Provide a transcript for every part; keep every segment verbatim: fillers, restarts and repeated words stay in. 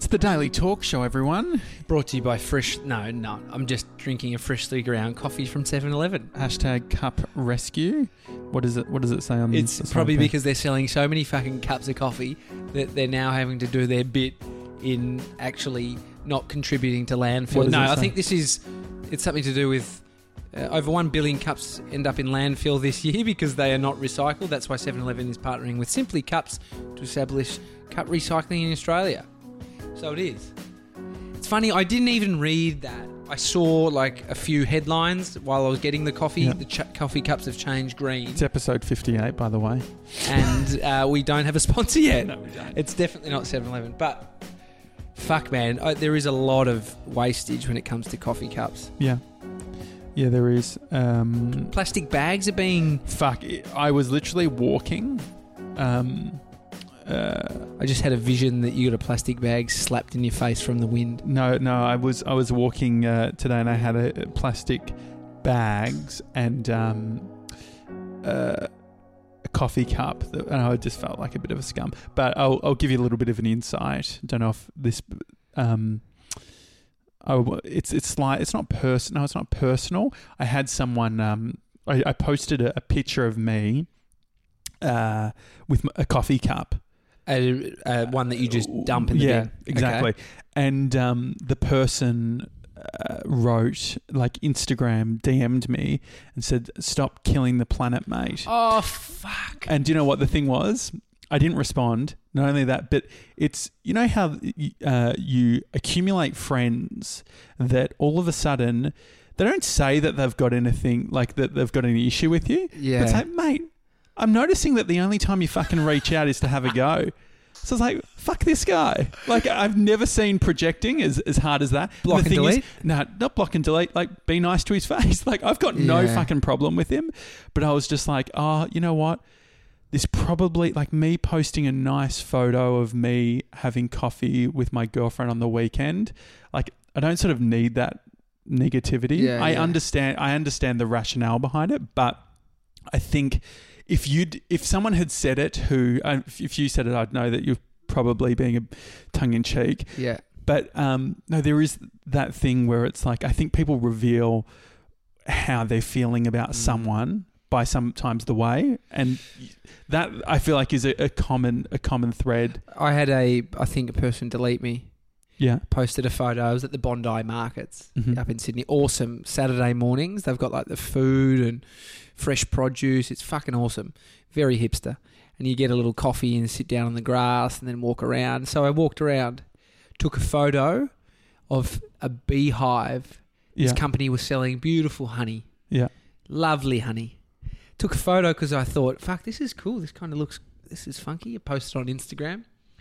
It's the Daily Talk Show, everyone. Brought to you by Fresh... No, no. I'm just drinking a freshly ground coffee from seven eleven. Hashtag cup rescue. What is it? What does it say on It's the probably thing? because they're selling so many fucking cups of coffee that they're now having to do their bit in actually not contributing to What landfill. does No, it I say? think this is... It's something to do with... Uh, over one billion cups end up in landfill this year because they are not recycled. That's why seven eleven is partnering with Simply Cups to establish cup recycling in Australia. So it is. It's funny, I didn't even read that. I saw like a few headlines while I was getting the coffee. Yeah. The ch- coffee cups have changed green. It's episode fifty-eight, by the way. And uh, we don't have a sponsor yet. No, we don't. It's definitely not seven eleven. But fuck, man, uh, there is a lot of wastage when it comes to coffee cups. Yeah. Yeah, there is. Um, Plastic bags are being... fuck, I was literally walking. Um, uh, I just had a vision that you got a plastic bag slapped in your face from the wind. no, no, I was I was walking uh, today and I had a, a plastic bags and um, uh, a coffee cup, that, and I just felt like a bit of a scum. But I'll, I'll give you a little bit of an insight. Don't know if this... Um, Oh, it's it's like it's not personal. No, it's not personal. I had someone. Um, I, I posted a, a picture of me, uh, with a coffee cup. Uh, uh, one that you just dump in the yeah, bin. exactly. Okay. And um, the person uh, wrote, like, Instagram D M'd me and said, "Stop killing the planet, mate." Oh, fuck. And do you know what the thing was? I didn't respond. Not only that, but it's, you know how uh, you accumulate friends that all of a sudden they don't say that they've got anything, like that they've got any issue with you. Yeah. But it's like, mate, I'm noticing that the only time you fucking reach out is to have a go. So it's like, fuck this guy. Like, I've never seen projecting as, as hard as that. Block the and thing delete? Is, no, not block and delete. Like, be nice to his face. Like, I've got no Yeah. fucking problem with him. But I was just like, oh, you know what? This probably, like, me posting a nice photo of me having coffee with my girlfriend on the weekend, like, I don't sort of need that negativity. Yeah, I yeah. understand I understand the rationale behind it, but I think if you'd if someone had said it who uh, if if you said it, I'd know that you're probably being a tongue in cheek. Yeah. But um, no, there is that thing where it's like, I think people reveal how they're feeling about Mm. someone by sometimes the way, and that I feel like is a, a common a common thread. I had a, I think a person delete me, Yeah. posted a photo. I was at the Bondi Markets Mhm. up in Sydney. Awesome Saturday mornings. They've got like the food and fresh produce. It's fucking awesome. Very hipster. And you get a little coffee and sit down on the grass and then walk around. So I walked around, took a photo of a beehive. Yeah. This company was selling beautiful honey. Yeah. Lovely honey. Took a photo because I thought, fuck, this is cool. This kind of looks, this is funky. I posted on Instagram.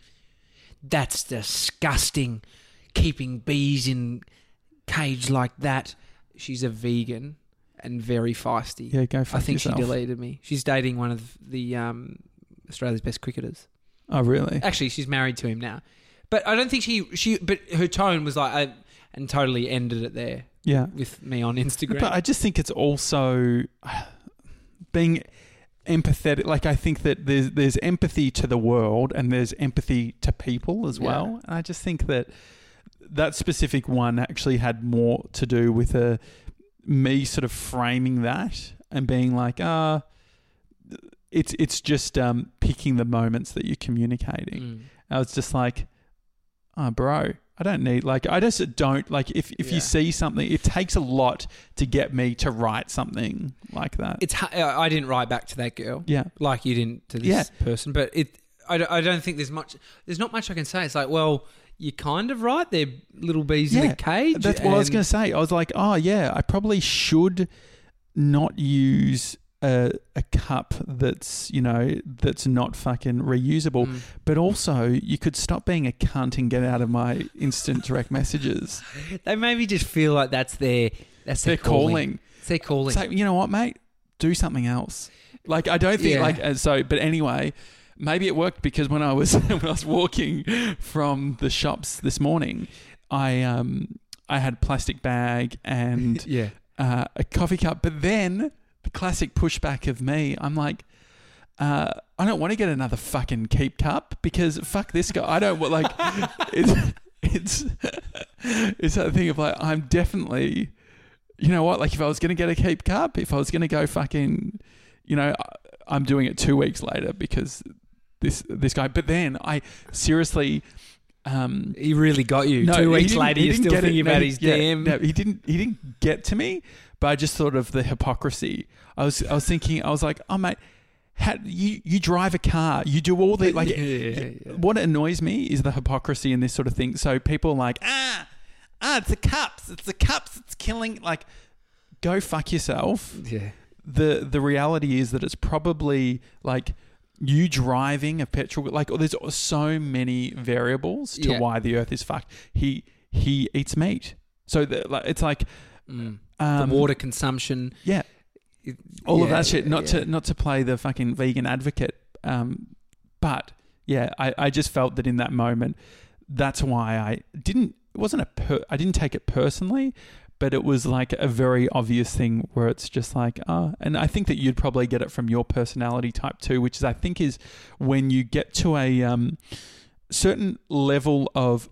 That's disgusting. Keeping bees in cage like that. She's a vegan and very feisty. Yeah, go fuck I think yourself. she deleted me. She's dating one of the um, Australia's best cricketers. Oh, really? Actually, she's married to him now. But I don't think she, she but her tone was like, I, and totally ended it there Yeah. with me on Instagram. But I just think it's also being empathetic. Like, I think that there's there's empathy to the world and there's empathy to people as Yeah. well. And I just think that that specific one actually had more to do with a me sort of framing that and being like, ah, it's it's just um, picking the moments that you're communicating. Mm. I was just like, oh, bro, I don't need, like, I just don't, like, if, if Yeah. you see something, it takes a lot to get me to write something like that. It's ha- I didn't write back to that girl yeah. like you didn't to this Yeah. person, but it. I don't, I don't think there's much. There's not much I can say. It's like, well, you kind of right. They're little bees in Yeah. a cage. That's what I was and- going to say. I was like, oh, yeah, I probably should not use a, a cup that's, you know, that's not fucking reusable. Mm. But also, you could stop being a cunt and get out of my instant direct messages. They maybe just feel like that's their. That's their They're calling. It's their calling. Say, you know what, mate? Do something else. Like, I don't think, Yeah. like, uh, so, but anyway, maybe it worked because when I was when I was walking from the shops this morning, I um I had a plastic bag and yeah. uh, a coffee cup, but then the classic pushback of me, I'm like, uh, I don't want to get another fucking keep cup because fuck this guy. I don't want, like, it's, it's it's that thing of like, I'm definitely, you know what, like if I was going to get a keep cup, if I was going to go fucking, you know, I'm doing it two weeks later because this this guy. But then I seriously. Um, he really got you. No, Two weeks he later, he you're still get thinking it. No, about he- his yeah, D M. No, he didn't. He didn't get to me, but I just thought of the hypocrisy. I was. I was thinking. I was like, oh mate, how, you you drive a car. You do all the like. Yeah, yeah, yeah. What annoys me is the hypocrisy in this sort of thing. So people are like, ah, ah, it's the cups. It's the cups. It's killing. Like, go fuck yourself. Yeah. The the reality is that it's probably like. You driving a petrol, like oh, there's so many variables to Yeah. why the Earth is fucked. He he eats meat, so the, like, it's like Mm. um, the water consumption. yeah, It- all of yeah, that shit. Not yeah. to not to play the fucking vegan advocate, um, but yeah, I, I just felt that in that moment, that's why I didn't. It wasn't a per, I didn't take it personally. But it was like a very obvious thing where it's just like, oh, and I think that you'd probably get it from your personality type too, which is, I think is when you get to a um, certain level of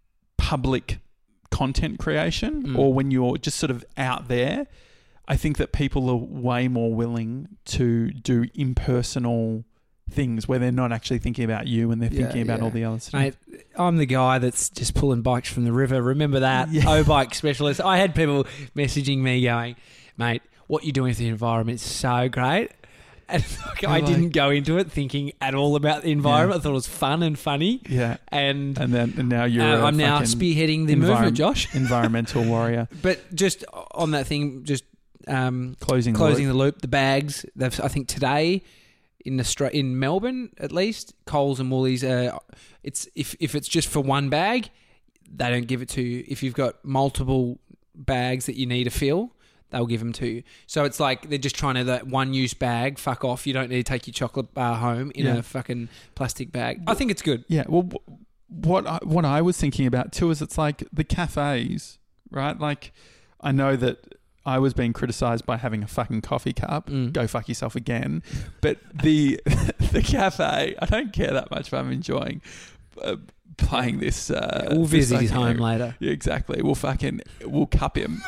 public content creation Mm. or when you're just sort of out there, I think that people are way more willing to do impersonal things where they're not actually thinking about you and they're Yeah, thinking about yeah. all the other stuff. Mate, I'm the guy that's just pulling bikes from the river. Remember that? Yeah. O-bike specialist. I had people messaging me going, mate, what you're doing for the environment is so great. And like, I like- didn't go into it thinking at all about the environment. I thought it was fun and funny. Yeah. And, And then and now you're uh, a I'm now fucking spearheading the environ- movement, Josh. environmental warrior. But just on that thing, just um, Closing, closing the the loop, the bags. They've, I think today in Austra- in Melbourne at least, Coles and Woolies. Uh, it's if if it's just for one bag, they don't give it to you. If you've got multiple bags that you need to fill, they'll give them to you. So it's like they're just trying to that one use bag. Fuck off! You don't need to take your chocolate bar home in Yeah. a fucking plastic bag. I think it's good. Yeah. Well, wh- what I, what I was thinking about too is it's like the cafes, right? Like, I know that I was being criticised by having a fucking coffee cup. Mm. Go fuck yourself again. But the the cafe, I don't care that much if I'm enjoying uh, playing this. Uh, We'll this visit his fucking- home later. Yeah, exactly. We'll fucking we'll cup him.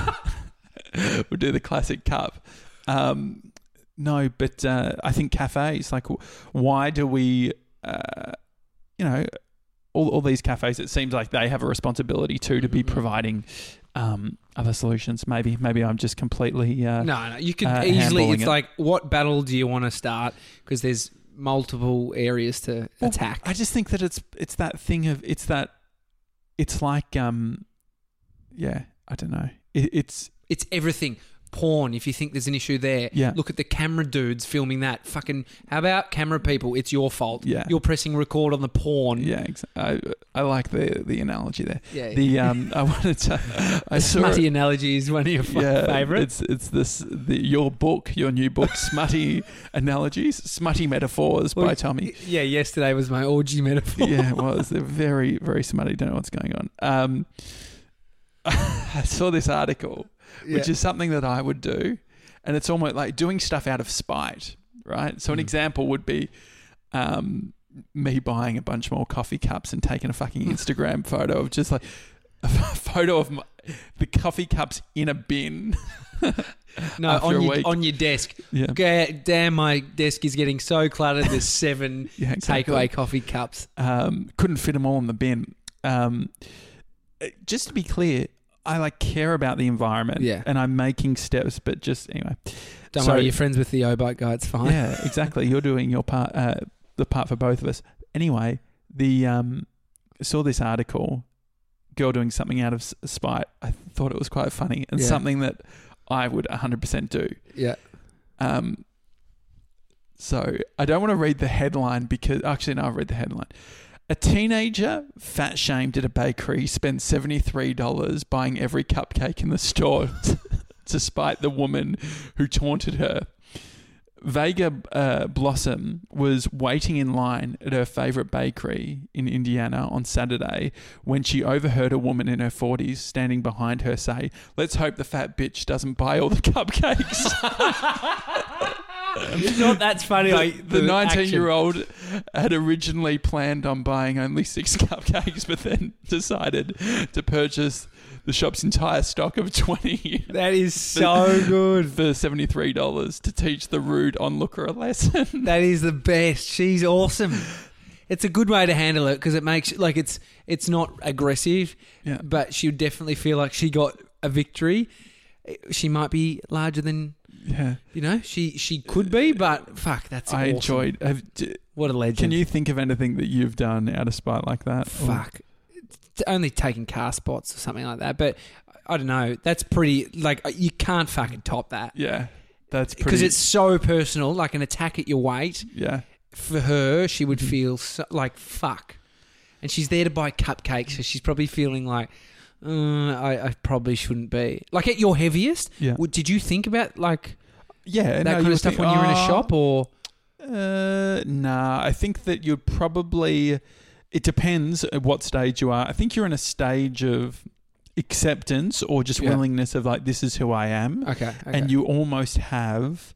We'll do the classic cup. Um, no, but uh, I think cafes, like, why do we, uh, you know, all all these cafes? It seems like they have a responsibility too to be Mhm. providing um, other solutions. Maybe, maybe I'm just completely. Uh, No, no, you could uh, easily. handballing It's it. like, what battle do you want to start? Because there's multiple areas to Well, attack. I just think that it's it's that thing of it's that it's like um, yeah, I don't know. It, it's It's everything. Porn, if you think there's an issue there. Yeah. Look at the camera dudes filming that. Fucking, how about camera people? It's your fault. Yeah. You're pressing record on the porn. yeah. Exa- I I like the the analogy there. Yeah. The um, I wanted to. I the saw smutty it- analogy is one of your yeah, favourites. It's it's this the your book, your new book, Smutty Analogies, Smutty Metaphors by Tommy. Yeah, yesterday was my orgy metaphor. Yeah, it was. They're very very smutty. Don't know what's going on. Um, I saw this article, which Yeah. is something that I would do, and it's almost like doing stuff out of spite, right? So an Mm. example would be. Um, me buying a bunch more coffee cups and taking a fucking Instagram photo of just like a photo of my, the coffee cups in a bin. No, after on a your, week. on your desk. Yeah. Ga- Damn, my desk is getting so cluttered. There's seven Yeah, exactly. takeaway coffee cups. Um, couldn't fit them all in the bin. Um, just to be clear, I like care about the environment. Yeah. And I'm making steps, but just anyway. Don't So- worry, you're friends with the O-Bike guy. It's fine. Yeah, exactly. You're doing your part, uh, the part for both of us. Anyway, the um, saw this article, girl doing something out of s- spite. I thought it was quite funny and Yeah. something that I would one hundred percent do. Yeah. Um, so I don't want to read the headline because actually no, I've read the headline. A teenager fat shamed at a bakery spends seventy-three dollars buying every cupcake in the store to spite the woman who taunted her. Vega uh, Blossom was waiting in line at her favourite bakery in Indiana on Saturday when she overheard a woman in her forties standing behind her say, "Let's hope the fat bitch doesn't buy all the cupcakes." Not that's funny. Like The nineteen-year-old had originally planned on buying only six cupcakes, but then decided to purchase the shop's entire stock of twenty. That is so good. For seventy-three dollars to teach the rude onlooker a lesson. That is the best. She's awesome. It's a good way to handle it because it makes like it's it's not aggressive, Yeah. but she would definitely feel like she got a victory. She might be larger than Yeah. you know she she could be, but fuck, that's I awesome. enjoyed. Have, d- What a legend. can you think of anything that you've done out of spite like that? Or- Fuck. It's only taking car spots or something like that, but I don't know. That's pretty. Like you can't fucking top that Yeah. That's pretty. because it's so personal. Like an attack at your weight. Yeah. For her, she would Mhm. feel so, like fuck, and she's there to buy cupcakes, so she's probably feeling like uh, I, I probably shouldn't be. Like at your heaviest, Yeah. w- did you think about like Yeah. that no, kind you of stuff think, when you were in a "Oh, shop, or Uh, nah, I think that you'd probably. It depends at what stage you are. I think you're in a stage of acceptance or just Yeah. willingness of like, this is who I am, okay, okay. and you almost have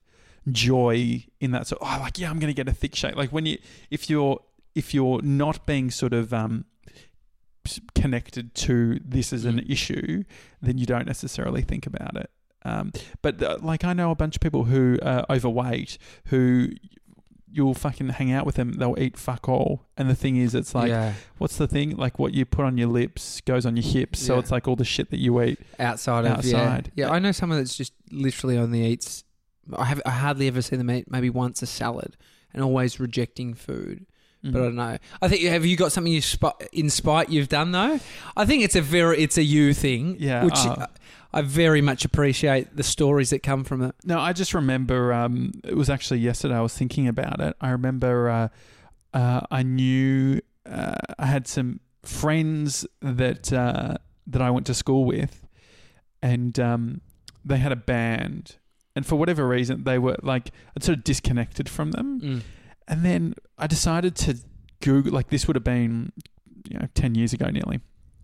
joy in that. So, oh, like yeah, I'm going to get a thick shake. Like when you, if you're, if you're not being sort of um s- connected to this as an Mm. issue, then you don't necessarily think about it. Um, but uh, like I know a bunch of people who are overweight who you'll fucking hang out with them, they'll eat fuck all. And the thing is, it's like, yeah, what's the thing? Like what you put on your lips goes on your hips. So Yeah. it's like all the shit that you eat. outside of outside. Yeah, yeah. I know someone that's just literally only eats. I have I hardly ever see them eat maybe once a salad, and always rejecting food. But I don't know. I think have you got something you sp- in spite you've done though? I think it's a very it's a you thing. Yeah, which uh, I very much appreciate the stories that come from it. No, I just remember, um, it was actually yesterday I was thinking about it. I remember uh, uh, I knew uh, I had some friends that uh, that I went to school with, and um, they had a band. And for whatever reason, they were like, I'd sort of disconnected from them. Mm. And then I decided to Google, like this would have been, you know, ten years ago nearly.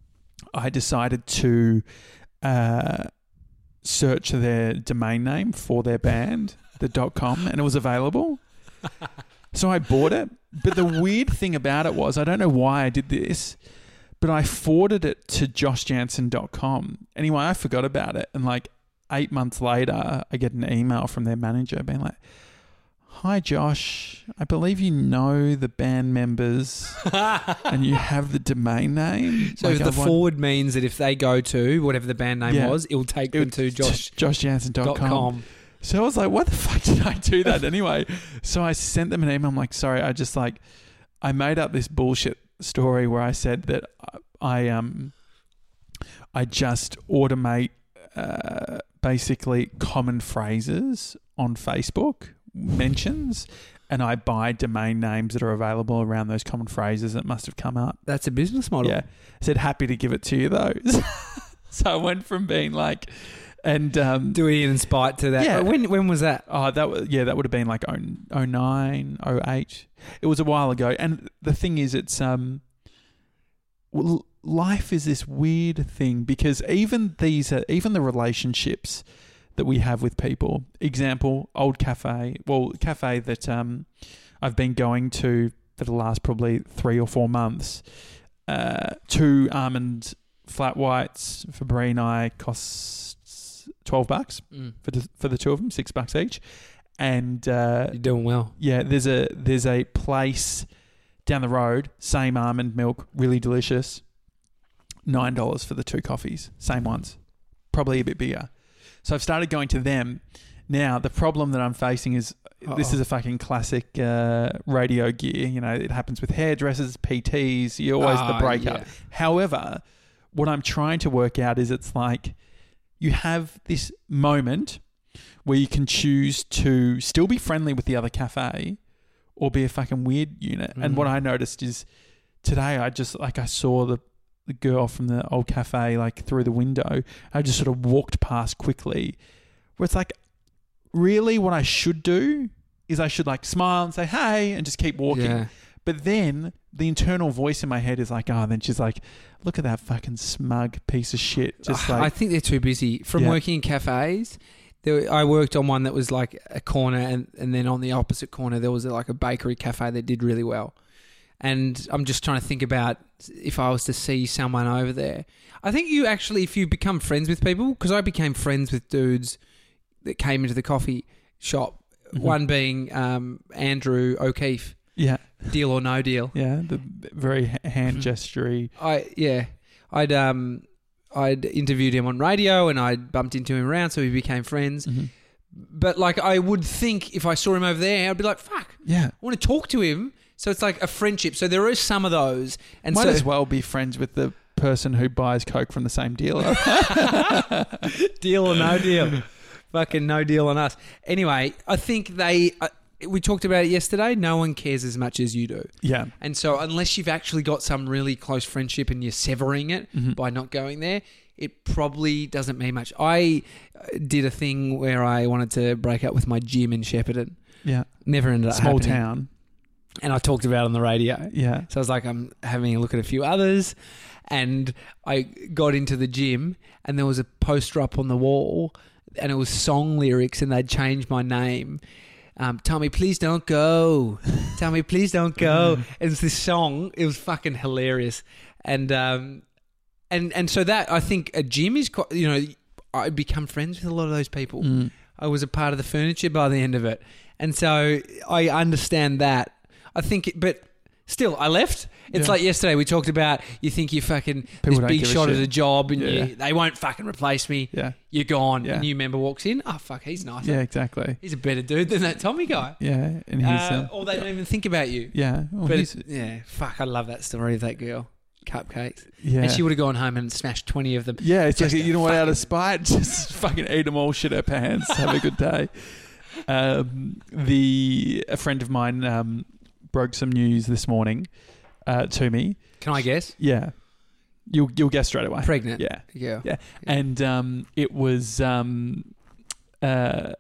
I decided to uh, search their domain name for their band, the .com, and it was available. So I bought it. But the weird thing about it was, I don't know why I did this, but I forwarded it to josh jansen dot com. Anyway, I forgot about it. And like eight months later, I get an email from their manager being like, "Hi, Josh. I believe you know the band members and you have the domain name." So Like, the I want- forward means that if they go to whatever the band name Yeah. was, it will take it them was to josh josh jansen dot dot com. com. So I was like, what the fuck did I do that anyway? So I sent them an email. I'm like, sorry, I just like, I made up this bullshit story where I said that I, um, I just automate uh, basically common phrases on Facebook mentions, and I buy domain names that are available around those common phrases that must have come up. That's a business model. Yeah. I said, happy to give it to you though. So I went from being like, and um, Doing it in spite to that. Yeah. When when was that? oh, that was, yeah, that would have been like oh, oh nine, oh eight. It was a while ago. And the thing is, it's, um, well, life is this weird thing because even these, uh, even the relationships that we have with people, example, old cafe, well, cafe that um, I've been going to for the last probably three or four months, uh, two almond flat whites for Brie and I costs twelve bucks Mm. for the, for the two of them, six bucks each. And uh, You're doing well. yeah, there's a there's a place down the road, same almond milk, really delicious, nine dollars for the two coffees, same ones, probably a bit bigger. So I've started going to them. Now the problem that I'm facing is this Uh-oh. is a fucking classic uh, radio gear. You know, it happens with hairdressers, P Ts. You're always the Ah, breakup. yeah. However, what I'm trying to work out is it's like you have this moment where you can choose to still be friendly with the other cafe or be a fucking weird unit. And Mm. what I noticed is today I just, like I saw the, the girl from the old cafe like through the window. I just sort of walked past quickly where it's like, really what I should do is I should like smile and say, hey, and just keep walking. Yeah. But then the internal voice in my head is like, oh, and then she's like, look at that fucking smug piece of shit. Just like, I think they're too busy. From Yeah. working in cafes, There, I worked on one that was like a corner, and, and then on the opposite corner there was like a bakery cafe that did really well. And I'm just trying to think about if I was to see someone over there. I think you actually, if you become friends with people, because I became friends with dudes that came into the coffee shop, mm-hmm. one being um, Andrew O'Keefe. Yeah. Deal or no deal. Yeah, the very hand gestury. I yeah, I'd um I'd interviewed him on radio and I'd bumped into him around, so we became friends. Mm-hmm. But like, I would think if I saw him over there, I'd be like, "Fuck, yeah, I want to talk to him." So it's like a friendship. So there is some of those, and might so, as well be friends with the person who buys Coke from the same dealer. Deal or no deal, fucking no deal on us. Anyway, I think they. Uh, We talked about it yesterday. No one cares as much as you do. Yeah. And so unless you've actually got some really close friendship and you're severing it mm-hmm. by not going there, it probably doesn't mean much. I did a thing where I wanted to break up with my gym in Shepparton. Yeah. Never ended up Small happening. town. And I talked about it on the radio. Yeah. So I was like, I'm having a look at a few others. And I got into the gym and there was a poster up on the wall and it was song lyrics and they'd changed my name. Um, Tommy, please don't go. Tommy, please don't go. It was this song. It was fucking hilarious, and um, and and so that I think a gym is quite, you know, I become friends with a lot of those people. Mm. I was a part of the furniture by the end of it, and so I understand that. I think, it, but still, I left. It's yeah. like yesterday we talked about. You think you fucking People this big a shot shit. at a job, and yeah. you, they won't fucking replace me. Yeah, you're gone. Yeah. A new member walks in. Oh fuck, he's nice. Yeah, exactly. He's a better dude than that Tommy guy. Yeah, and he's Uh, uh, or they don't even think about you. yeah, well, But he's, it, yeah, fuck, I love that story of that girl. Cupcakes. yeah. And she would have gone home and smashed twenty of them. Yeah, it's Just like, a you know what, out fucking- of spite, just fucking eat them all, shit her pants, have a good day. Um, the a friend of mine um, broke some news this morning uh, to me. Can I guess? Yeah, you'll you'll guess straight away. Pregnant. Yeah, Yeah. yeah, and um, it was um, uh,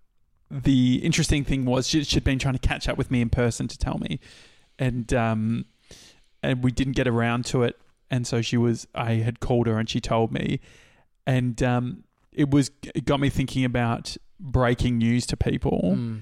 the interesting thing was she, she'd been trying to catch up with me in person to tell me, and um, and we didn't get around to it, and so she was I had called her and she told me, and um, it was it got me thinking about breaking news to people. Mm.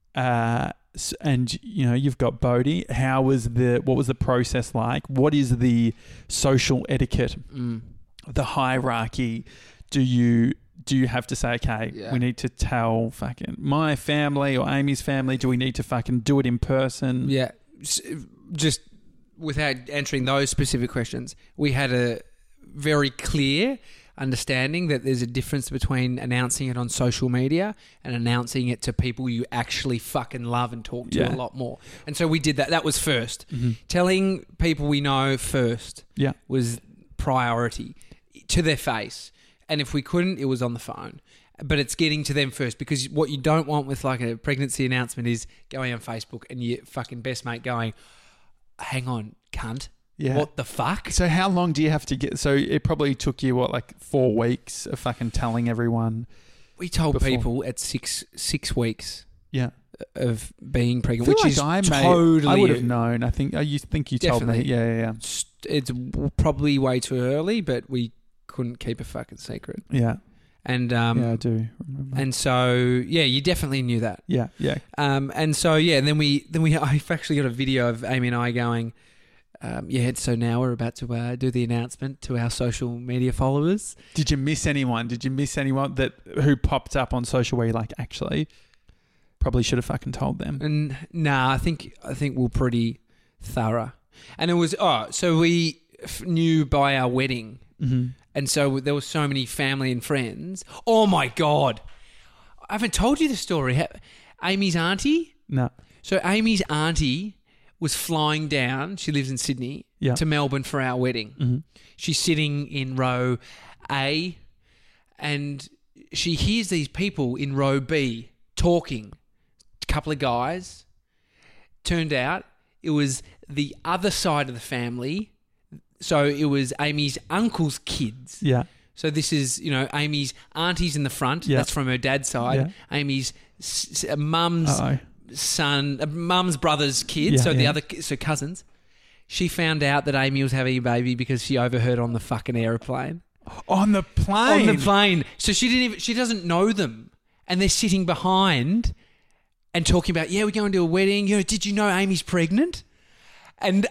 Uh, s- and you know, you've got Bodhi. How was the what was the process like? What is the social etiquette, Mm. the hierarchy? Do you do you have to say, okay, Yeah. we need to tell fucking my family or Amy's family? Do we need to fucking do it in person? Yeah. S- Just without answering those specific questions, we had a very clear understanding that there's a difference between announcing it on social media and announcing it to people you actually fucking love and talk to Yeah. a lot more. And so we did that. That was first. Mm-hmm. Telling people we know first Yeah. was priority to their face. And if we couldn't, it was on the phone. But it's getting to them first, because what you don't want with like a pregnancy announcement is going on Facebook and your fucking best mate going, hang on, cunt. Yeah. What the fuck? So how long do you have to get? So it probably took you what, like four weeks of fucking telling everyone. We told Before. people at six six weeks Yeah. of being I pregnant, feel which like is I may- totally. I would have known. I think. Oh, you think you told me? Definitely. Yeah, yeah, It's probably way too early, but we couldn't keep a fucking secret. yeah. Yeah. And um, yeah, I do remember. and so yeah, you definitely knew that. yeah, yeah. Um, and so yeah, and then we then we I've actually got a video of Amy and I going, um, yeah. So now we're about to uh, do the announcement to our social media followers. Did you miss anyone? Did you miss anyone that who popped up on social where you're like, actually, probably should have fucking told them? And nah, I think I think we're pretty thorough. And it was oh, so we f- knew by our wedding, Mm-hmm. and so there were so many family and friends. Oh my god, I haven't told you the story. Ha- Amy's auntie. No. So Amy's auntie was flying down. She lives in Sydney Yeah. to Melbourne for our wedding. Mm-hmm. She's sitting in row A, and she hears these people in row B talking. A couple of guys. Turned out it was the other side of the family. So it was Amy's uncle's kids. Yeah. So this is, you know, Amy's auntie's in the front. Yeah. That's from her dad's side. Yeah. Amy's s- s- mum's Uh-oh. son, uh, mum's brother's kids. Yeah, so the yeah. other, so cousins. She found out that Amy was having a baby because she overheard on the fucking airplane. On the plane. On the plane. So she didn't even, she doesn't know them. and they're sitting behind and talking about, yeah, we're going to a wedding. You know, did you know Amy's pregnant? And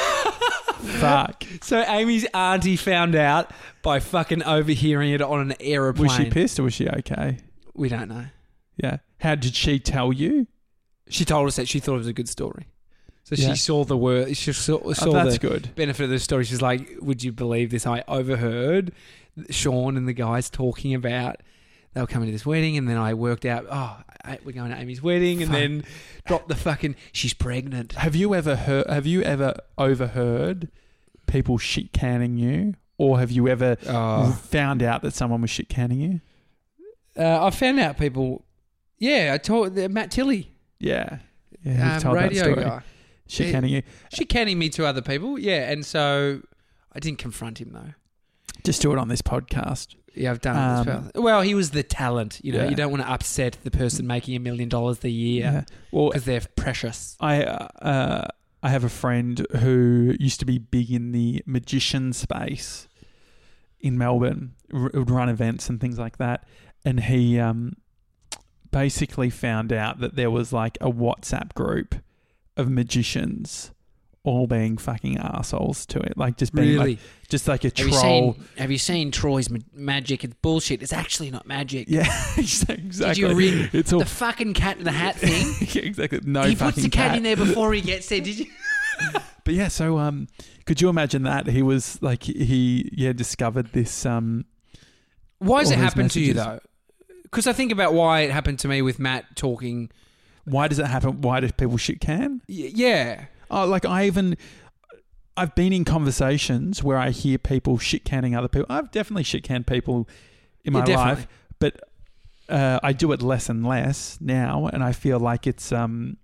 fuck. So Amy's auntie found out by fucking overhearing it on an aeroplane. Was she pissed or was she okay? We don't know. Yeah. How did she tell you? She told us that she thought it was a good story. So Yeah. she saw the word. She saw, saw Oh, that's the good. benefit of the story. She's like, would you believe this? I overheard Sean and the guys talking about they were coming to this wedding, and then I worked out, oh, I, we're going to Amy's wedding, and Fuck. then dropped the fucking, she's pregnant. Have you ever heard? Have you ever overheard people shit canning you, or have you ever Oh. found out that someone was shit canning you? Uh, I found out people, yeah, I told uh, Matt Tilley, Yeah, yeah. You've um, told that radio story. guy. Shit Yeah. canning you. She canning me to other people, yeah, and so I didn't confront him though. Just do it on this podcast. Yeah, I've done it as Um, well. Well, he was the talent, you know. Yeah. You don't want to upset the person making a million dollars a year Well, because they're precious. I uh, I have a friend who used to be big in the magician space in Melbourne. R- would run events and things like that, and he um, basically found out that there was like a WhatsApp group of magicians all being fucking assholes to it, like just being Really? like just like a Have you, troll. seen, have you seen Troy's ma- magic? It's bullshit. It's actually not magic. Yeah, exactly. Did you read it's all the fucking cat in the hat thing? yeah, exactly. No, he fucking puts the cat, cat in there before he gets there. Did you? But yeah, so um, could you imagine that he was like he yeah discovered this um. Why does all it these happen to you messages. though? Because I think about why it happened to me with Matt talking. Why does it happen? Why do people shit can? Y- yeah. Oh, like I even, I've been in conversations where I hear people shit canning other people. I've definitely shit canned people in my Yeah, definitely. life, but uh, I do it less and less now, and I feel like it's um,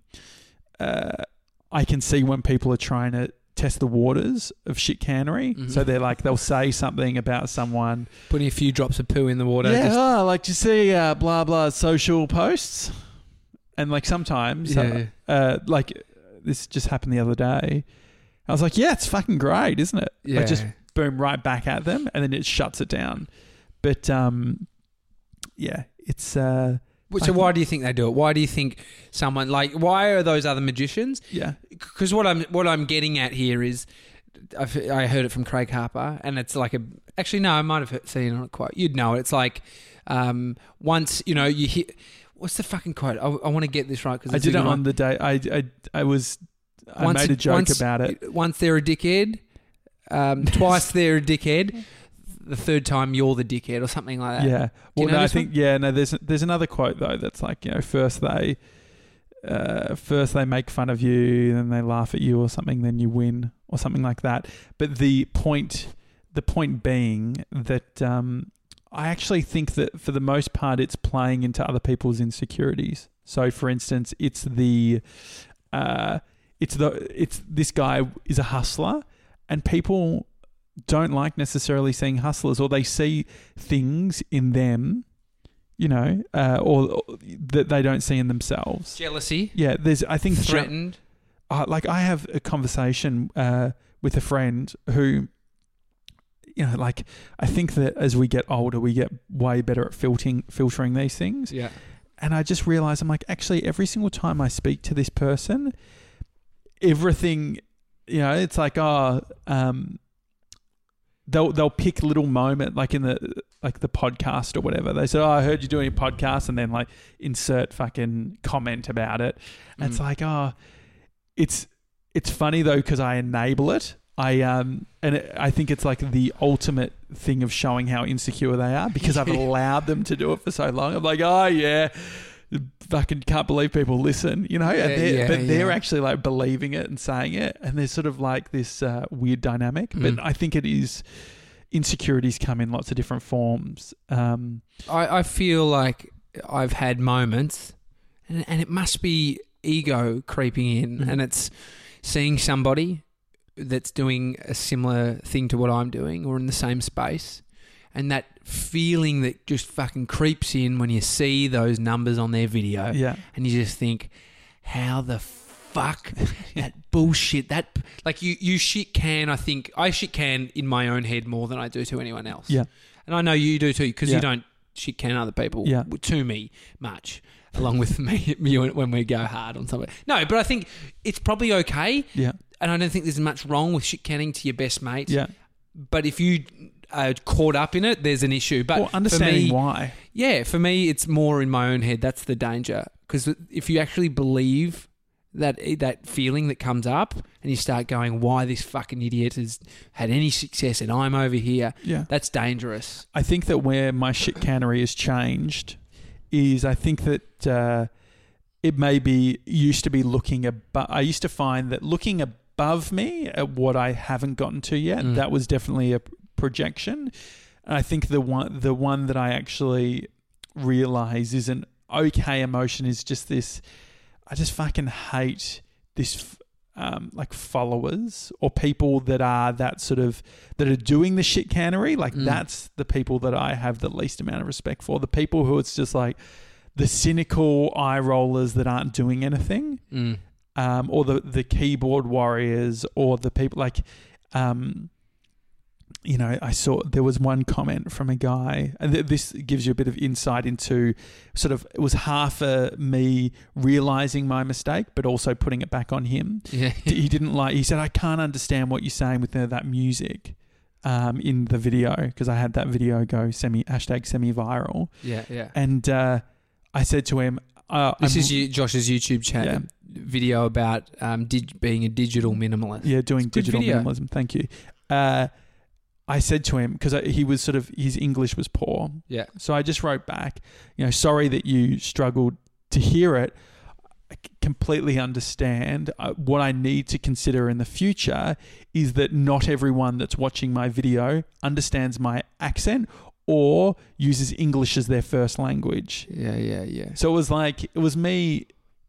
uh, I can see when people are trying to test the waters of shit cannery. Mhm. So they're like they'll say something about someone. Putting a few drops of poo in the water. Yeah, just- oh, like you see uh, blah blah social posts, and like sometimes, Yeah. uh, uh, like this just happened the other day. I was like, yeah, it's fucking great, isn't it? yeah. Like just boom right back at them, and then it shuts it down. But um, yeah, it's uh, so fucking- why do you think they do it? Why do you think someone like why are those other magicians? yeah, Because what I'm what I'm getting at here is, I've, I heard it from Craig Harper, and it's like a. Actually, no, I might have heard- seen it on a quote. You'd know it. It's like um, once you know you hear. What's the fucking quote? I, I want to get this right because I did it on the day. I I I was I Once- made a joke once- about it. Once they're a dickhead, um, twice they're a dickhead. The third time you're the dickhead or something like that. Yeah. Do you Well, know no, I this think yeah. No, there's there's another quote though that's like you know first they uh, first they make fun of you, then they laugh at you or something, then you win or something like that. But the point the point being that um, I actually think that for the most part it's playing into other people's insecurities. So for instance, it's the uh, it's the it's this guy is a hustler, and people don't like necessarily seeing hustlers, or they see things in them, you know, uh, or, or that they don't see in themselves. Jealousy, Yeah, there's. I think threatened. uh, like I have a conversation uh, with a friend who, you know, like I think that as we get older, we get way better at filtering filtering these things. Yeah. And I just realized I'm like, actually, every single time I speak to this person, everything, you know, it's like, oh, um, they'll they'll pick little moment like in the like the podcast or whatever. They say, oh, I heard you doing a podcast, and then like insert fucking comment about it. And it's Mm. like, oh, it's it's funny though because I enable it. I um and it, I think it's like the ultimate thing of showing how insecure they are because I've allowed them to do it for so long. I'm like, oh yeah, fucking can't believe people listen, you know. Yeah, and they're, yeah, but they're yeah. actually like believing it and saying it, and there's sort of like this uh, weird dynamic. Mm. But I think it is insecurities come in lots of different forms. Um, I, I feel like I've had moments, and, and it must be ego creeping in, Mhm. and it's seeing somebody that's doing a similar thing to what I'm doing or in the same space, and that feeling that just fucking creeps in when you see those numbers on their video, yeah, and you just think, how the fuck that bullshit that like you you shit can I think I shit can in my own head more than I do to anyone else. Yeah. And I know you do too because Yeah. you don't shit can other people Yeah. to me much, along with me you when we go hard on something. No, but I think it's probably okay. Yeah. And I don't think there's much wrong with shit canning to your best mate. Yeah. But if you are caught up in it, there's an issue. But Or understanding for me, why. yeah, for me, it's more in my own head. That's the danger. Because if you actually believe that that feeling that comes up and you start going, why this fucking idiot has had any success and I'm over here, Yeah. that's dangerous. I think that where my shit cannery has changed is I think that uh, it maybe used to be looking above. I used to find that looking above me at what I haven't gotten to yet, Mm. that was definitely a projection. And I think the one the one that I actually realize is an okay emotion is just this. I just fucking hate this, um, like followers or people that are that sort of that are doing the shit cannery. Like Mm. that's the people that I have the least amount of respect for. The people who it's just like the cynical eye rollers that aren't doing anything, Mm. um, or the the keyboard warriors, or the people like, um, you know, I saw there was one comment from a guy, and th- this gives you a bit of insight into sort of, it was half a me realizing my mistake, but also putting it back on him. Yeah. He didn't like, he said, I can't understand what you're saying with the, that music um, in the video, because I had that video go semi, hashtag semi-viral. Yeah, yeah. And uh, I said to him, uh, This I'm- is you, Josh's YouTube channel Yeah. video about um, dig, being a digital minimalist. Yeah, doing It's a good digital video. minimalism. Thank you. Uh, I said to him, because he was sort of, his English was poor. Yeah. So I just wrote back, you know, sorry that you struggled to hear it. I c- completely understand. Uh, what I need to consider in the future is that not everyone that's watching my video understands my accent or uses English as their first language. Yeah, yeah, yeah. So it was like, it was me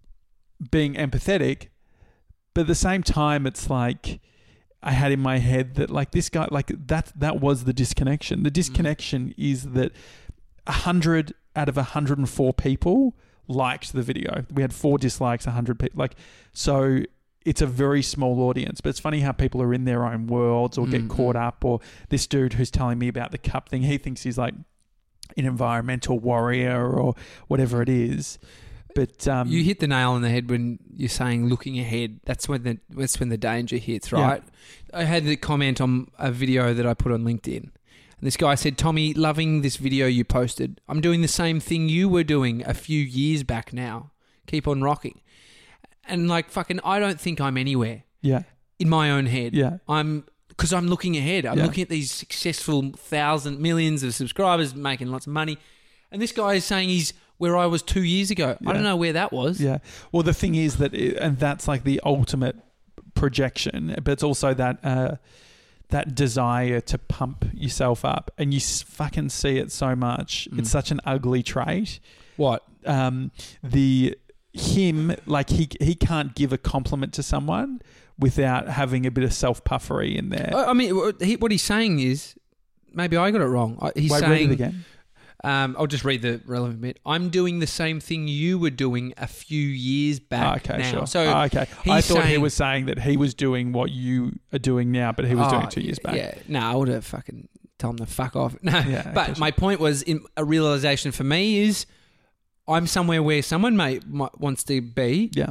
being empathetic, but at the same time, it's like I had in my head that like this guy, like that, that was the disconnection. The disconnection is that a hundred out of a hundred and four people liked the video. We had four dislikes, a hundred people. Like, so it's a very small audience, but it's funny how people are in their own worlds or get Mm, caught mm. up. Or this dude who's telling me about the cup thing, he thinks he's like an environmental warrior or whatever it is. But um, You hit the nail on the head when you're saying looking ahead. That's when the that's when the danger hits, Yeah. right? I had the comment on a video that I put on LinkedIn. And this guy said, Tommy, loving this video you posted. I'm doing the same thing you were doing a few years back now. Keep on rocking. And like fucking, I don't think I'm anywhere yeah, in my own head. yeah, I'm because I'm looking ahead. I'm Yeah. looking at these successful thousand millions of subscribers making lots of money. And this guy is saying he's where I was two years ago. Yeah. I don't know where that was. yeah. Well, the thing is that, it, and that's like the ultimate projection, but it's also that uh, that desire to pump yourself up, and you s- fucking see it so much. Mm. It's such an ugly trait. What? Um, the him like he he can't give a compliment to someone without having a bit of self puffery in there. I I mean, what he- what he's saying is, maybe I got it wrong. I- He's Wait, read saying, it again. Um, I'll just read the relevant bit. I'm doing the same thing you were doing a few years back okay, now. sure. So Oh, okay, I he's thought he saying- was saying that he was doing what you are doing now, but he was doing Oh, it two years back. Yeah, no, I would have fucking told him to fuck off. No, Yeah, but okay, my point was, in a realization for me is, I'm somewhere where someone may might, wants to be, Yeah,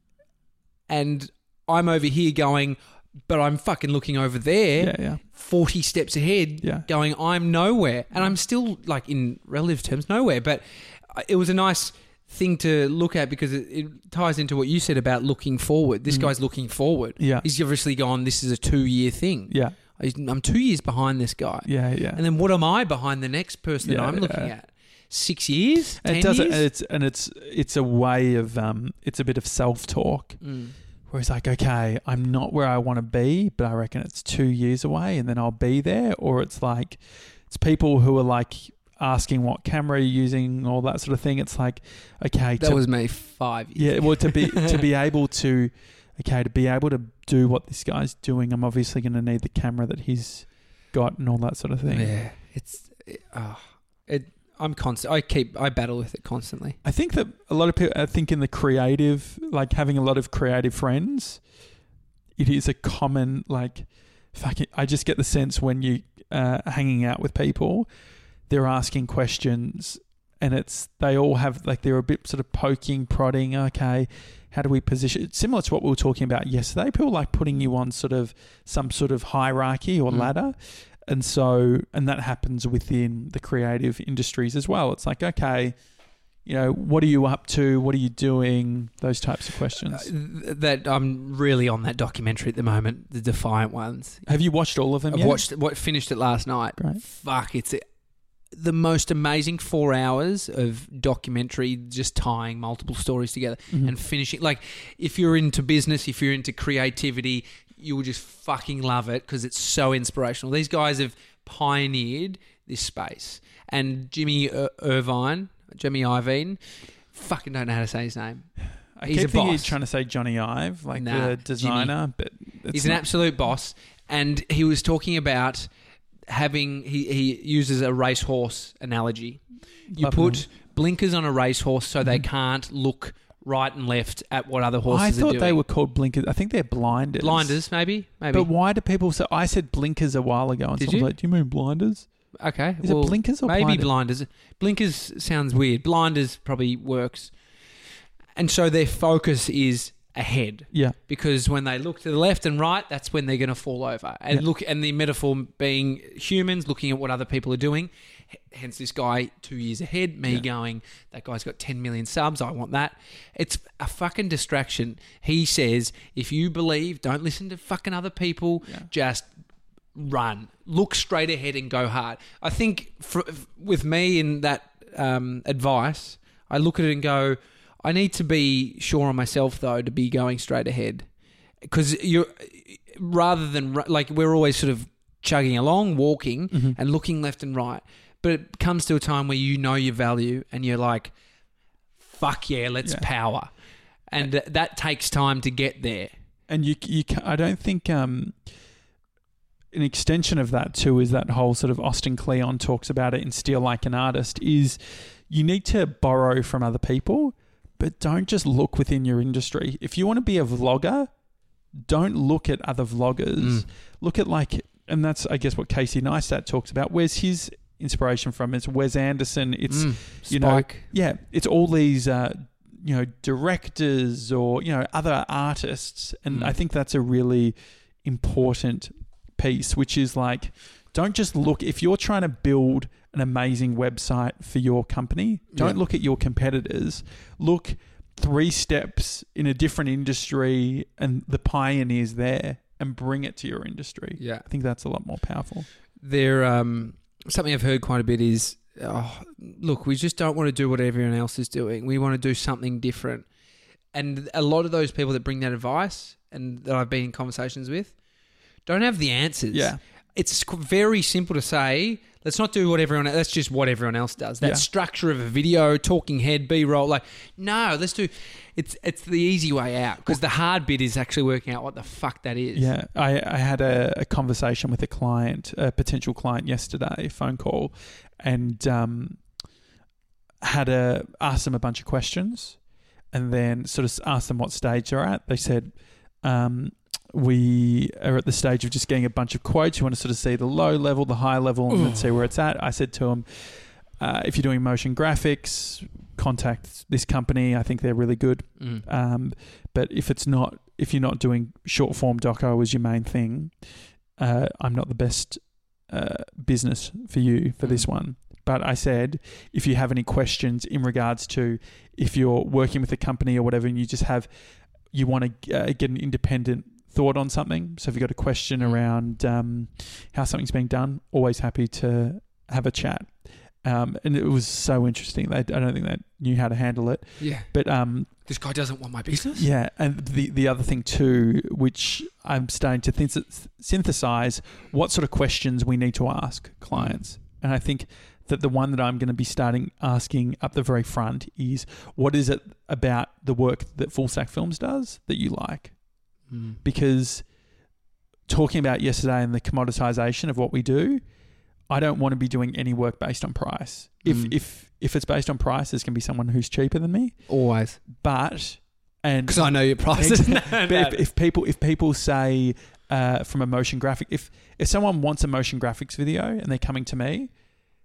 and I'm over here going, but I'm fucking looking over there, yeah, yeah, forty steps ahead, yeah. going, I'm nowhere. And I'm still, like, in relative terms, nowhere. But it was a nice thing to look at because it, it ties into what you said about looking forward. This Mm. guy's looking forward. Yeah. He's obviously gone, this is a two-year thing. Yeah, I'm two years behind this guy. yeah, yeah. And then what am I behind the next person that Yeah, I'm looking yeah. at? Six years? And Ten it does years? and it's and it's it's a way of um it's a bit of self talk Mm. where it's like, okay, I'm not where I want to be, but I reckon it's two years away and then I'll be there. Or it's like it's people who are like asking what camera you're using, all that sort of thing. It's like, okay, That to, was me five years yeah, well to be to be able to okay, to be able to do what this guy's doing, I'm obviously gonna need the camera that he's got and all that sort of thing. Yeah, it's it, oh, it. I'm constant. I keep. I battle with it constantly. I think that a lot of people, I think in the creative, like having a lot of creative friends, it is a common, like, fucking, I just get the sense when you uh, hanging out with people they're asking questions, and it's they all have like they're a bit sort of poking, prodding. Okay, how do we position? It's similar to what we were talking about yesterday. People like putting you on sort of some sort of hierarchy or Mm. ladder, and so and that happens within the creative industries as well. It's like, okay, you know, what are you up to? What are you doing? Those types of questions. Uh, that I'm really on that documentary at the moment, the Defiant ones. Have you watched all of them I've yet? watched what finished it last night. Great. Fuck, it's a, the most amazing four hours of documentary, just tying multiple stories together Mhm. and finishing. Like, if you're into business, if you're into creativity, you will just fucking love it because it's so inspirational. These guys have pioneered this space, and Jimmy Ir- Irvine. Jimmy Iovine, fucking don't know how to say his name. I He's keep a thinking boss. he's trying to say Johnny Ive, like Nah, the designer, but it's He's an not. absolute boss, and he was talking about having. He, he uses a racehorse analogy. You Love put them. blinkers on a racehorse so they Mhm. can't look right and left at what other horses I are thought doing. they were called blinkers. I think they're blinders. blinders, maybe, maybe. But why do people say? I said blinkers a while ago, and Did someone's you? like, "Do you mean blinders? Okay, Is well, it blinkers or maybe blinders?" blinders. Blinkers sounds weird. Blinders probably works, and so their focus is ahead. Yeah, Because when they look to the left and right, that's when they're going to fall over. And Yeah. look, and the metaphor being humans looking at what other people are doing. H- Hence, this guy two years ahead. Me Yeah. going, that guy's got ten million subs. I want that. It's a fucking distraction. He says, if you believe, don't listen to fucking other people. Yeah. Just run, look straight ahead, and go hard. I think for, with me in that um, advice, I look at it and go, I need to be sure on myself though to be going straight ahead, because you're rather than ru- like we're always sort of chugging along, walking Mhm. and looking left and right, but it comes to a time where you know your value and you're like, fuck yeah, let's Yeah. power, and th- that takes time to get there. and you you ca I don't think um, an extension of that too is that whole sort of Austin Kleon talks about it in Steal Like an Artist is you need to borrow from other people, but don't just look within your industry. If you want to be a vlogger, don't look at other vloggers. Mm. Look at like, and that's I guess what Casey Neistat talks about. Where's his inspiration from? It's Wes Anderson. It's Mm. you know, Spike. yeah, it's all these uh, you know directors or you know other artists, and Mm. I think that's a really important piece, which is like, don't just look if you're trying to build an amazing website for your company. Don't Yeah. look at your competitors. Look three steps in a different industry and the pioneers there, and bring it to your industry. Yeah. I think that's a lot more powerful. There, um, something I've heard quite a bit is, oh, look, we just don't want to do what everyone else is doing. We want to do something different. And a lot of those people that bring that advice and that I've been in conversations with don't have the answers. Yeah. It's qu- very simple to say, let's not do what everyone else, that's just what everyone else does. That Yeah. structure of a video, talking head, B-roll, like, no, let's do, it's it's the easy way out, because the hard bit is actually working out what the fuck that is. Yeah, I, I had a, a conversation with a client, a potential client yesterday, phone call, and um, had a asked them a bunch of questions, and then sort of asked them what stage they're at. They said, um, "We are at the stage of just getting a bunch of quotes. You want to sort of see the low level, the high level, and then see where it's at." I said to them, uh, "If you're doing motion graphics, contact this company. I think they're really good." Mm. Um, but if it's not, if you're not doing short form doco as your main thing, uh, I'm not the best uh, business for you for this Mm. one. But I said, if you have any questions in regards to if you're working with a company or whatever, and you just have, you want to uh, get an independent thought on something. So if you've got a question Mm. around um, how something's being done, always happy to have a chat. Um, and it was so interesting. They, I don't think they knew how to handle it. Yeah. But um, This guy doesn't want my business? yeah, and the the other thing too, which I'm starting to think, synthesize what sort of questions we need to ask clients. And I think that the one that I'm going to be starting asking up the very front is, what is it about the work that Full Stack Films does that you like? Mm. Because talking about yesterday and the commoditization of what we do, I don't want to be doing any work based on price. If Mm. if if it's based on price, there's going to be someone who's cheaper than me. Always. But and Because I know your prices. but if, if people if people say uh, from a motion graphic, if if someone wants a motion graphics video and they're coming to me,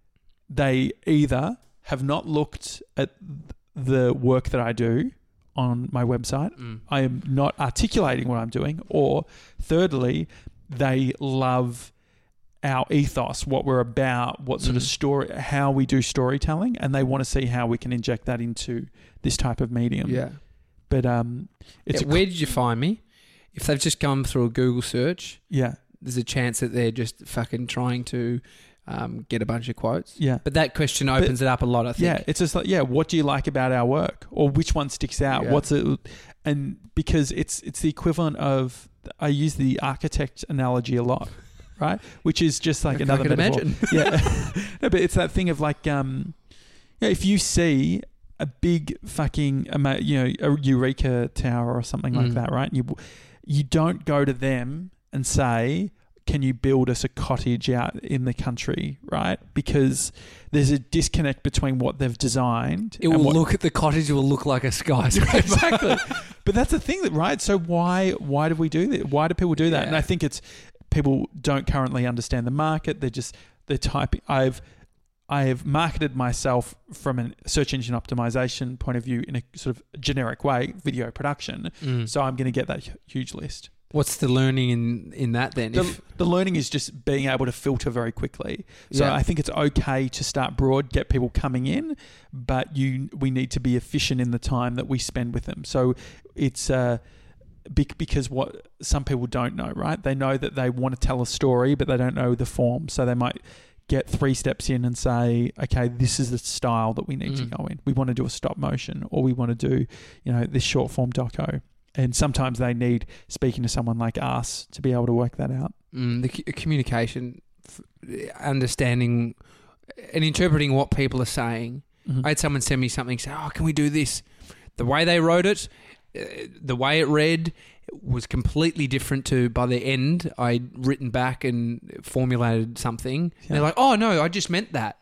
they either have not looked at the work that I do on my website, Mm. I am not articulating what I'm doing, or thirdly, they love our ethos, what we're about, what sort Mm. of story, how we do storytelling, and they want to see how we can inject that into this type of medium. Yeah. But um, it's Yeah, a, where did you find me? If they've just come through a Google search, yeah, there's a chance that they're just fucking trying to um, get a bunch of quotes. yeah. But that question opens it up a lot, I think. Yeah, it's just like, yeah, what do you like about our work, or which one sticks out? Yeah. What's it? And because it's it's the equivalent of, I use the architect analogy a lot, right? Which is just like I another can metaphor. imagine. Yeah, no, but it's that thing of like, um, you know, if you see a big fucking, ama- you know, a Eureka Tower or something like Mm. that, right? You you don't go to them and say, can you build us a cottage out in the country, right? Because there's a disconnect between what they've designed. It and will what, look at the cottage. It will look like a skyscraper. exactly. But that's the thing, that right? So why why do we do that? Why do people do that? Yeah. And I think it's people don't currently understand the market. They're just they're typing. I've I have marketed myself from a search engine optimization point of view in a sort of generic way, video production. Mm. So I'm going to get that hu- huge list. What's the learning in, in that then? The, If, the learning is just being able to filter very quickly. So Yeah. I think it's okay to start broad, get people coming in, but you we need to be efficient in the time that we spend with them. So it's uh, bec- because what some people don't know, right? They know that they want to tell a story, but they don't know the form. So they might get three steps in and say, okay, this is the style that we need to Mm. go in. We want to do a stop motion, or we want to do, you know, this short form doco. And sometimes they need speaking to someone like us to be able to work that out. mm, the c- communication, f- understanding and interpreting what people are saying. Mhm. I had someone send me something, say, oh, can we do this? The way they wrote it, uh, the way it read was completely different to, by the end, I'd written back and formulated something. Yeah. They're like, oh, no, I just meant that.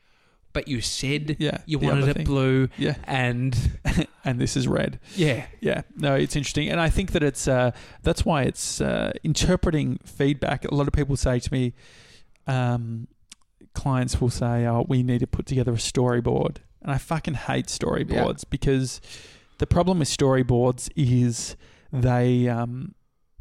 But you said Yeah, you the wanted other it thing. blue Yeah, and... and this is red. Yeah. Yeah, no, it's interesting, and I think that it's uh, that's why it's uh, interpreting feedback. A lot of people say to me, um, clients will say, "Oh, we need to put together a storyboard," and I fucking hate storyboards because the problem with storyboards is they um,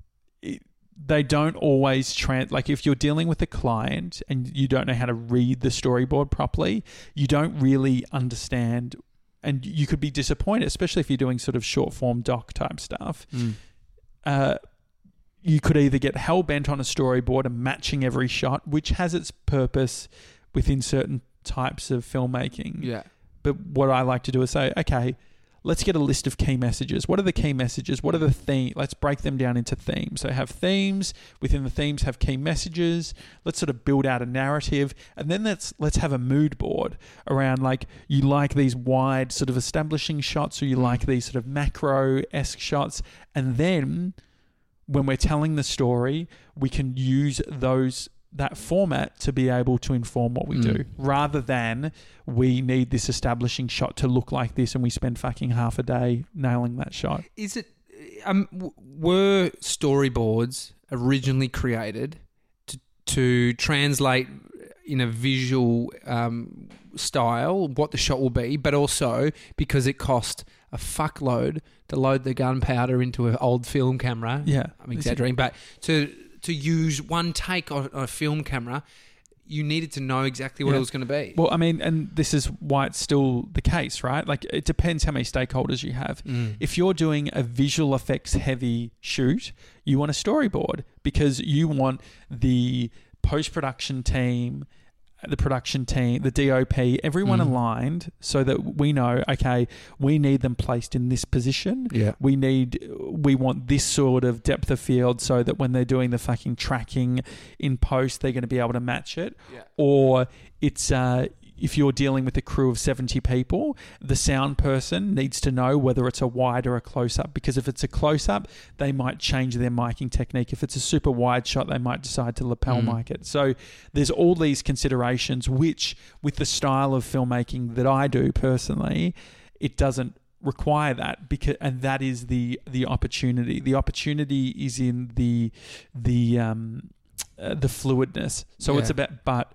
it, they don't always trans. Like if you're dealing with a client and you don't know how to read the storyboard properly, you don't really understand. And you could be disappointed, especially if you're doing sort of short form doc type stuff. Mm. Uh, you could either get hell bent on a storyboard and matching every shot, which has its purpose within certain types of filmmaking. Yeah. But what I like to do is say, okay, let's get a list of key messages. What are the key messages? What are the theme? Let's break them down into themes. So have themes. Within the themes, have key messages. Let's sort of build out a narrative, and then let's let's have a mood board around like you like these wide sort of establishing shots, or you like these sort of macro-esque shots, and then when we're telling the story, we can use those. That format to be able to inform what we Mm. do, rather than we need this establishing shot to look like this and we spend fucking half a day nailing that shot. Is it... Um, w- were storyboards originally created to, to translate in a visual um, style what the shot will be, but also because it cost a fuckload to load the gunpowder into an old film camera? Yeah. I'm exaggerating, but to... to use one take on on a film camera, you needed to know exactly what Yeah. it was going to be. Well, I mean, and this is why it's still the case, right? Like, it depends how many stakeholders you have. Mm. If you're doing a visual effects heavy shoot, you want a storyboard because you want the post-production team, the production team, the D O P, everyone Mm. aligned so that we know, okay, we need them placed in this position. Yeah. We need, we want this sort of depth of field so that when they're doing the fucking tracking in post, they're going to be able to match it. Yeah. Or it's, uh, if you're dealing with a crew of seventy people, the sound person needs to know whether it's a wide or a close-up, because if it's a close-up, they might change their miking technique. If it's a super wide shot, they might decide to lapel Mm. mic it. So there's all these considerations, which with the style of filmmaking that I do personally, it doesn't require that, because and that is the the opportunity. The opportunity is in the the um uh, the fluidness. So Yeah. it's about but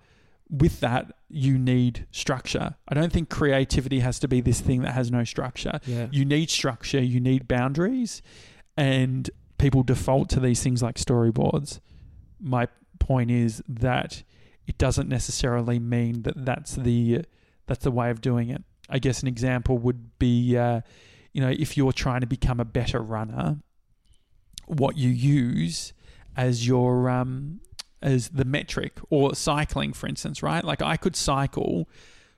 with that, you need structure. I don't think creativity has to be this thing that has no structure. Yeah. You need structure, you need boundaries, and people default to these things like storyboards. My point is that it doesn't necessarily mean that that's the that's the way of doing it. I guess an example would be, uh, you know, if you're trying to become a better runner, what you use as your um, as the metric, or cycling, for instance, right? Like I could cycle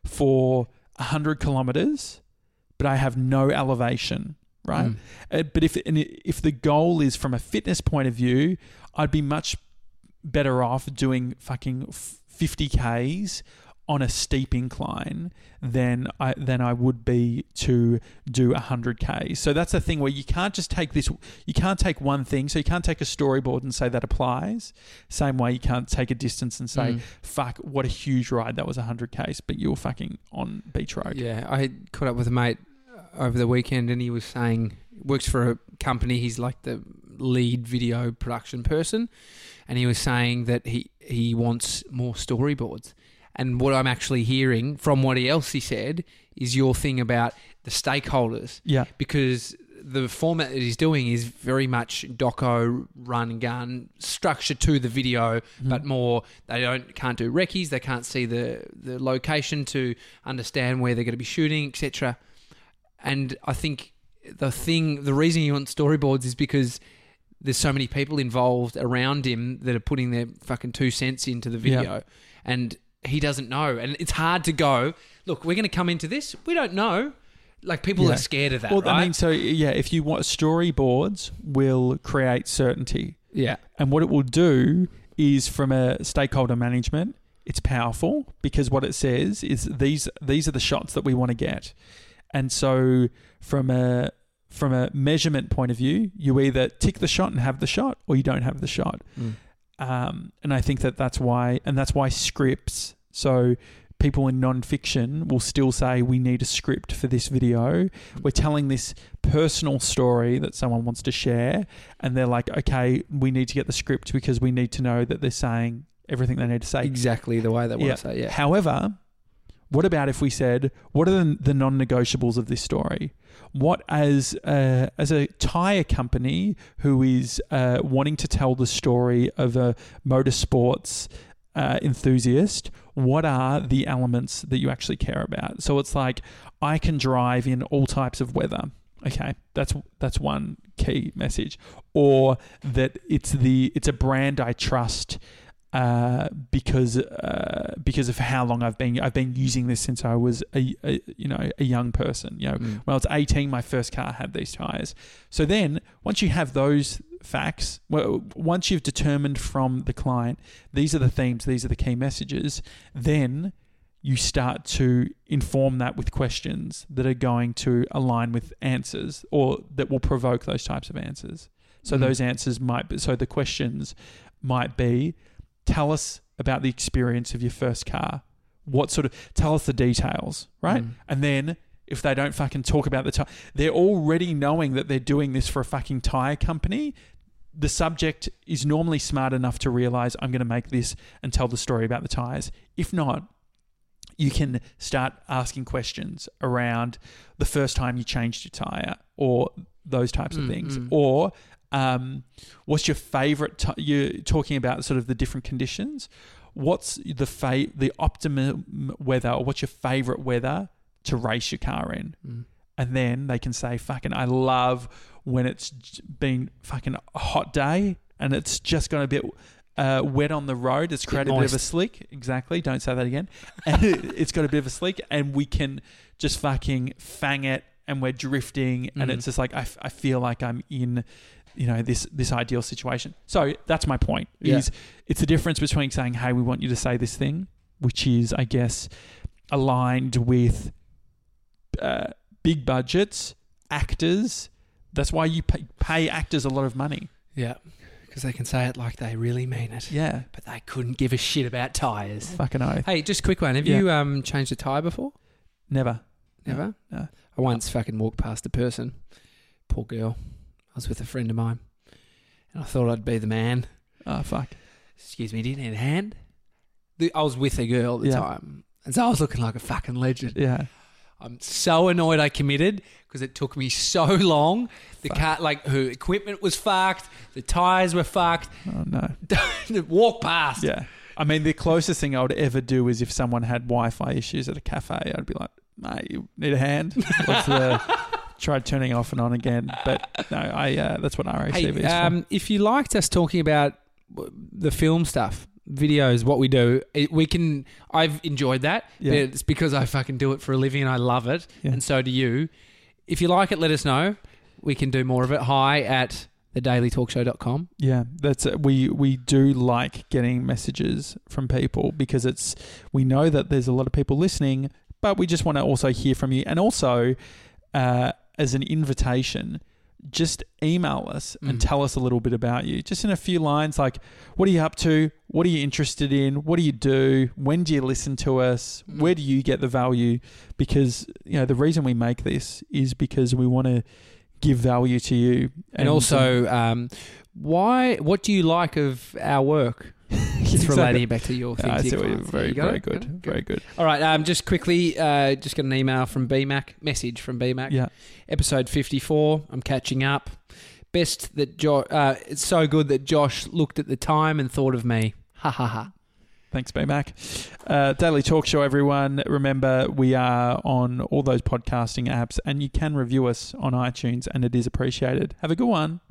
for one hundred kilometers, but I have no elevation, right? Mm. Uh, but if and if the goal is from a fitness point of view, I'd be much better off doing fucking fifty kays on a steep incline than I than I would be to do one hundred kays. So that's the thing where you can't just take this, you can't take one thing. So you can't take a storyboard and say that applies. Same way you can't take a distance and say, mm. fuck, what a huge ride, that was one hundred kays, but you were fucking on Beach Road. Yeah, I caught up with a mate over the weekend and he was saying, works for a company, he's like the lead video production person, and he was saying that he, he wants more storyboards. And what I'm actually hearing from what else he said is your thing about the stakeholders. Yeah. Because the format that he's doing is very much doco, run and gun, structure to the video, mm-hmm. but more they don't can't do recce's, they can't see the, the location to understand where they're going to be shooting, et cetera. And I think the thing, the reason you want storyboards is because there's so many people involved around him that are putting their fucking two cents into the video. Yeah. And he doesn't know. And it's hard to go, look, we're going to come into this. We don't know. Like, people yeah. are scared of that, well, right? I mean, so, yeah, if you want, storyboards will create certainty. Yeah. And what it will do is, from a stakeholder management, it's powerful because what it says is these these are the shots that we want to get. And so from a from a measurement point of view, you either tick the shot and have the shot, or you don't have the shot. Mm. Um, and I think that that's why, and that's why scripts. So people in non-fiction will still say, we need a script for this video. We're telling this personal story that someone wants to share. And they're like, okay, we need to get the script because we need to know that they're saying everything they need to say. Exactly the way they want yeah. to say, yeah. However, what about if we said, what are the, the non-negotiables of this story? What, as a, as a tyre company who is uh, wanting to tell the story of a motorsports uh, enthusiast, what are the elements that you actually care about? So it's like, I can drive in all types of weather. Okay, that's that's one key message. Or that it's the it's a brand I trust. Uh, because uh, because of how long I've been I've been using this since I was a, a you know a young person. You know, mm. when I was eighteen, my first car had these tires. So then, once you have those facts, well, once you've determined from the client these are the themes, these are the key messages, then you start to inform that with questions that are going to align with answers, or that will provoke those types of answers. So mm. those answers might be, so the questions might be, tell us about the experience of your first car. What sort of, tell us the details, right? Mm. And then if they don't fucking talk about the tire, they're already knowing that they're doing this for a fucking tire company. The subject is normally smart enough to realize, I'm going to make this and tell the story about the tires. If not, you can start asking questions around the first time you changed your tire, or those types of mm, things. Mm. Or Um, what's your favorite? T- you're talking about sort of the different conditions. What's the fa- the optimum weather, or what's your favorite weather to race your car in? Mm. And then they can say, "Fucking, I love when it's been fucking a hot day and it's just got a bit uh, wet on the road. It's created a bit of a slick." Exactly. Don't say that again. And it's got a bit of a slick, and we can just fucking fang it, and we're drifting, mm. and it's just like I, f- I feel like I'm in, you know, this this ideal situation. So that's my point. Yeah. Is it's the difference between saying, hey, we want you to say this thing, which is, I guess, aligned with uh, big budgets, actors. That's why you pay, pay actors a lot of money. Yeah, because they can say it like they really mean it. Yeah. But they couldn't give a shit about tyres. Fucking oath. Hey, just a quick one. Have yeah. you um changed a tyre before? Never. Never? No. no. I once fucking walked past a person, poor girl. I was with a friend of mine, and I thought I'd be the man. Oh, fuck. Excuse me, do you need a hand? the, I was with a girl at the Yeah. time, and so I was looking like a fucking legend. Yeah. I'm so annoyed I committed because it took me so long. The Fuck. car, like her equipment was fucked, the tires were fucked. Oh, no. Walk past. Yeah. I mean, the closest thing I would ever do is if someone had Wi-Fi issues at a cafe, I'd be like, mate, you need a hand? What's the... Tried turning off and on again. But no, I uh, that's what R A C V Hey, is um, if you liked us talking about the film stuff, videos, what we do, it, we can. I've enjoyed that. Yeah. But it's because I fucking do it for a living and I love it, Yeah. and so do you. If you like it, let us know. We can do more of it. Hi at the daily talk show dot com. Yeah, that's uh, we we do like getting messages from people because it's we know that there's a lot of people listening, but we just want to also hear from you, and also uh, as an invitation, just email us and Mm. tell us a little bit about you, just in a few lines, like what are you up to, what are you interested in, what do you do, when do you listen to us, Mm. where do you get the value? Because you know the reason we make this is because we want to give value to you, And, also, um, why? What do you like of our work? It's Exactly. relating it back to your thing. I to see your what you- clients. very, You got very it? good, Good. very good. All right, um, just quickly, uh, just got an email from B Mac, message from B Mac. Yeah, Episode fifty-four. I'm catching up. Best that jo- uh, it's so good that Josh looked at the time and thought of me. Ha ha ha. thanks, B-Mac. Uh, Daily Talk Show, everyone. Remember, we are on all those podcasting apps, and you can review us on iTunes, and it is appreciated. Have a good one.